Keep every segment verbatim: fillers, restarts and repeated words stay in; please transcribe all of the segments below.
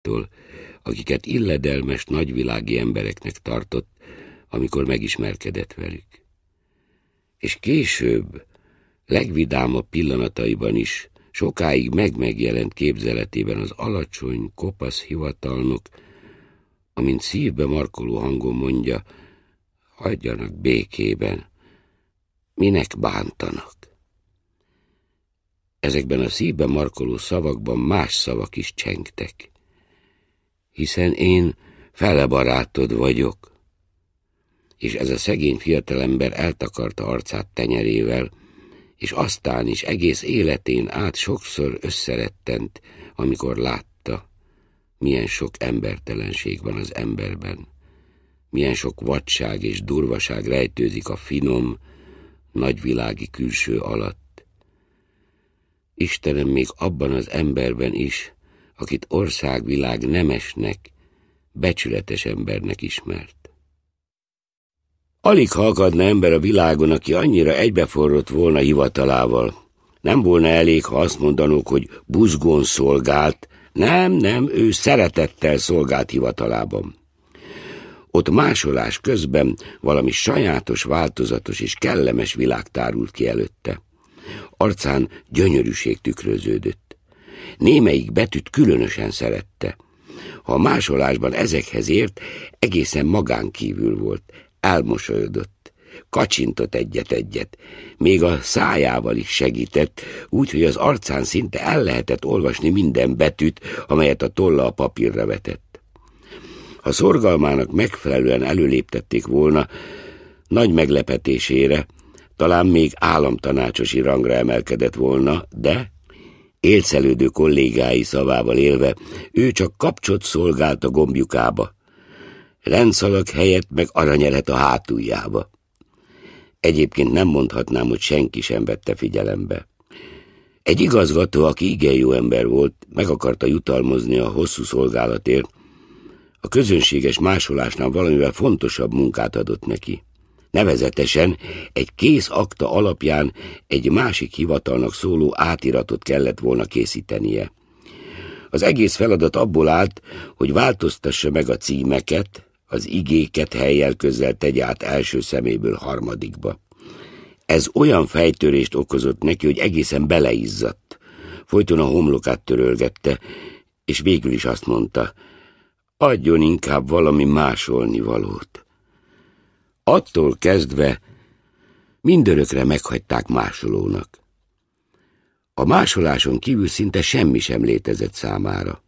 azoktól, akiket illedelmes nagyvilági embereknek tartott, amikor megismerkedett velük. És később, legvidámabb pillanataiban is sokáig meg-megjelent képzeletében az alacsony, kopasz hivatalnok, amint szívbe markoló hangon mondja, hagyjanak békében, minek bántanak. Ezekben a szívbe markoló szavakban más szavak is csengtek, hiszen én fele barátod vagyok, és ez a szegény fiatalember eltakarta arcát tenyerével, és aztán is egész életén át sokszor összerettent, amikor látta, milyen sok embertelenség van az emberben, milyen sok vadság és durvaság rejtőzik a finom, nagyvilági külső alatt. Istenem, még abban az emberben is, akit országvilág nemesnek, becsületes embernek ismert. Alig ha akadna ember a világon, aki annyira egybeforrott volna hivatalával. Nem volna elég, ha azt mondanók, hogy buzgón szolgált. Nem, nem, ő szeretettel szolgált hivatalában. Ott másolás közben valami sajátos, változatos és kellemes világ tárult ki előtte. Arcán gyönyörűség tükröződött. Némelyik betűt különösen szerette. Ha a másolásban ezekhez ért, egészen magán kívül volt. Elmosolyodott, kacsintott egyet-egyet, még a szájával is segített, úgyhogy az arcán szinte el lehetett olvasni minden betűt, amelyet a tolla a papírra vetett. Ha szorgalmának megfelelően előléptették volna, nagy meglepetésére talán még államtanácsosi rangra emelkedett volna, de élcelődő kollégái szavával élve ő csak kapcsot szolgált a gombjukába. Rendszalag helyett meg aranyeret a hátuljába. Egyébként nem mondhatnám, hogy senki sem vette figyelembe. Egy igazgató, aki igen jó ember volt, meg akarta jutalmazni a hosszú szolgálatért, a közönséges másolásnál valamivel fontosabb munkát adott neki. Nevezetesen egy kész akta alapján egy másik hivatalnak szóló átiratot kellett volna készítenie. Az egész feladat abból állt, hogy változtassa meg a címeket, az igéket hellyel közel tegye át első szeméből harmadikba. Ez olyan fejtörést okozott neki, hogy egészen beleizzadt. Folyton a homlokát törölgette, és végül is azt mondta, adjon inkább valami másolni valót. Attól kezdve mindörökre meghagyták másolónak. A másoláson kívül szinte semmi sem létezett számára.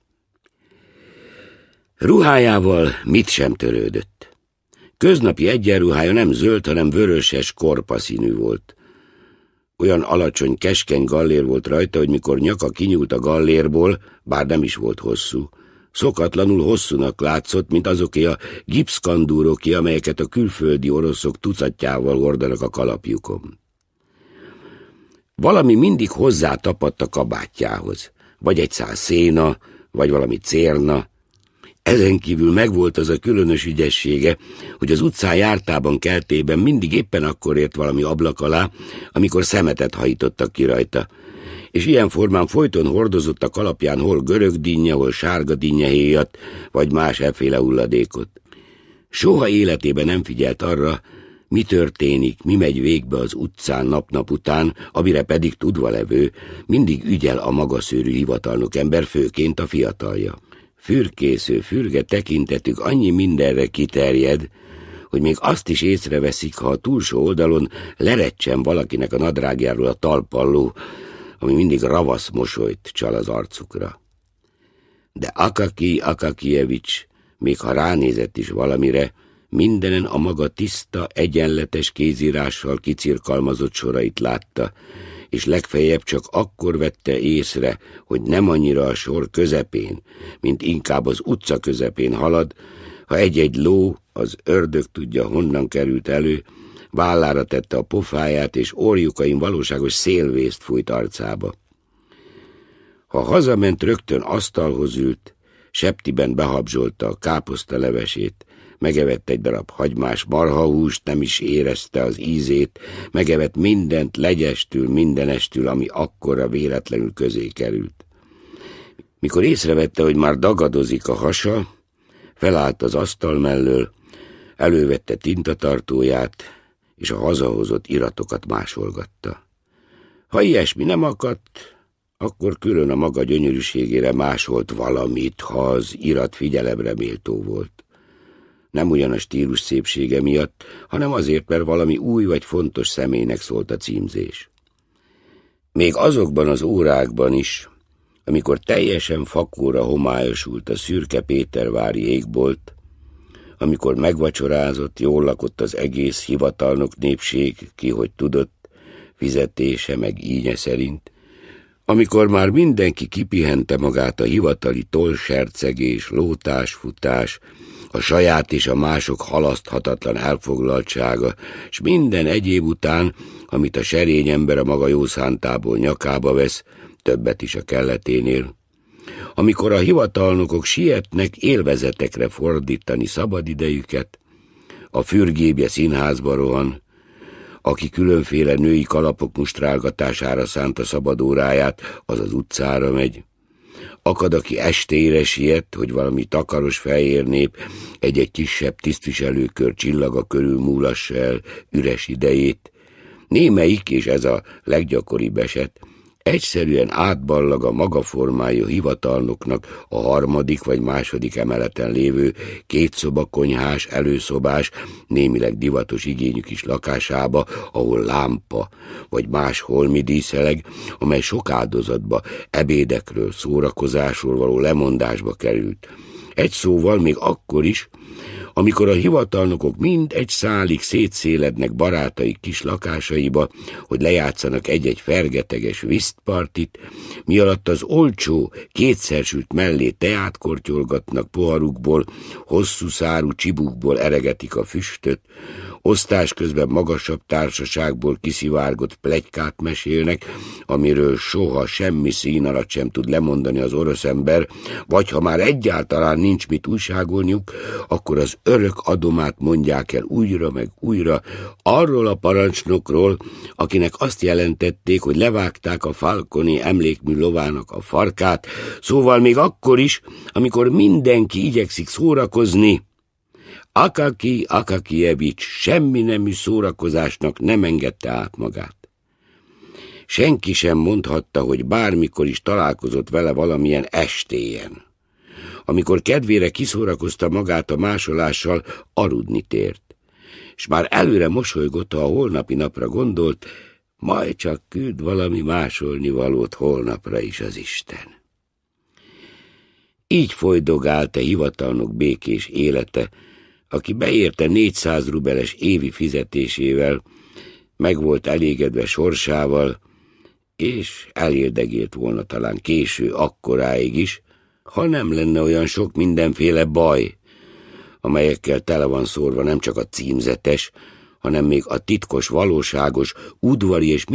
Ruhájával mit sem törődött. Köznapi egyenruhája nem zöld, hanem vöröses, korpaszínű volt. Olyan alacsony, keskeny gallér volt rajta, hogy mikor nyaka kinyúlt a gallérból, bár nem is volt hosszú, szokatlanul hosszúnak látszott, mint azoké a gipszkandúroké, amelyeket a külföldi oroszok tucatjával hordanak a kalapjukon. Valami mindig hozzá tapadt a kabátjához, vagy egy szál széna, vagy valami cérna. Ezen kívül megvolt az a különös ügyessége, hogy az utcán jártában, keltében mindig éppen akkor ért valami ablak alá, amikor szemetet hajítottak ki rajta, és ilyen formán folyton hordozott a kalapján hol görög dinnye, hol sárga dinnyehéjat, vagy más efféle hulladékot. Soha életében nem figyelt arra, mi történik, mi megy végbe az utcán nap-nap után, amire pedig tudva levő, mindig ügyel a magaszőrű hivatalnok ember, főként a fiatalja. Fürkésző, fürge tekintetük annyi mindenre kiterjed, hogy még azt is észreveszik, ha a túlsó oldalon lerecsen valakinek a nadrágjáról a talpalló, ami mindig ravasz mosolyt csal az arcukra. De Akaki Akakijevics, még ha ránézett is valamire, mindenen a maga tiszta, egyenletes kézírással kicirkalmazott sorait látta, és legfeljebb csak akkor vette észre, hogy nem annyira a sor közepén, mint inkább az utca közepén halad, ha egy-egy ló, az ördög tudja honnan került elő, vállára tette a pofáját, és orjukain valóságos szélvészt fújt arcába. Ha hazament, rögtön asztalhoz ült, septiben behabzsolta a káposztalevesét, megevett egy darab hagymás marhahúst, nem is érezte az ízét, megevett mindent legyestül, mindenestül, ami akkora véletlenül közé került. Mikor észrevette, hogy már dagadozik a hasa, felállt az asztal mellől, elővette tintatartóját, és a hazahozott iratokat másolgatta. Ha ilyesmi nem akadt, akkor külön a maga gyönyörűségére másolt valamit, ha az irat figyelemre méltó volt. Nem ugyan a stílus szépsége miatt, hanem azért, mert valami új vagy fontos személynek szólt a címzés. Még azokban az órákban is, amikor teljesen fakóra homályosult a szürke pétervári égbolt, amikor megvacsorázott, jól lakott az egész hivatalnok népség, ki hogy tudott, fizetése meg ínye szerint, amikor már mindenki kipihente magát a hivatali tollsercegés, lótásfutás, a saját és a mások halaszthatatlan elfoglaltsága, s minden egyéb után, amit a serény ember a maga jó szántából nyakába vesz, többet is a kelleténél. Amikor a hivatalnokok sietnek élvezetekre fordítani szabadidejüket, a fürgébje színházba rohan, aki különféle női kalapok mustrálgatására szánta szabadóráját, az az utcára megy. Akad, aki estére siet, hogy valami takaros fehér nép egy-egy kisebb tisztviselőkör csillaga körül múlassa el üres idejét. Némelyik, és ez a leggyakoribb eset, egyszerűen átballag a maga formájú hivatalnoknak a harmadik vagy második emeleten lévő kétszobakonyhás, előszobás, némileg divatos igényű kis lakásába, ahol lámpa vagy más holmi díszeleg, amely sok áldozatba, ebédekről, szórakozásról való lemondásba került. Egy szóval még akkor is, amikor a hivatalnokok mind egy szálig szétszélednek barátaik kis lakásaiba, hogy lejátszanak egy-egy fergeteges whistpartit, mi alatt az olcsó, kétszersült mellé teát kortyolgatnak poharukból, hosszú szárú csibukból eregetik a füstöt, osztás közben magasabb társaságból kiszivárgott pletykát mesélnek, amiről soha semmi szín alatt sem tud lemondani az orosz ember, vagy ha már egyáltalán nincs mit újságolniuk, akkor az örök adomát mondják el újra meg újra arról a parancsnokról, akinek azt jelentették, hogy levágták a Falconi emlékmű lovának a farkát, szóval még akkor is, amikor mindenki igyekszik szórakozni, Akaki Akakijevics semmi nemű szórakozásnak nem engedte át magát. Senki sem mondhatta, hogy bármikor is találkozott vele valamilyen estéjen. Amikor kedvére kiszórakozta magát a másolással, aludni tért, és már előre mosolygott, ha a holnapi napra gondolt, majd csak küld valami másolnivalót holnapra is az Isten. Így folydogált a hivatalnok békés élete, aki beérte négyszáz rubeles évi fizetésével, meg volt elégedve sorsával, és elérdegélt volna talán késő akkoráig is, ha nem lenne olyan sok mindenféle baj, amelyekkel tele van szórva nem csak a címzetes, hanem még a titkos, valóságos, udvari és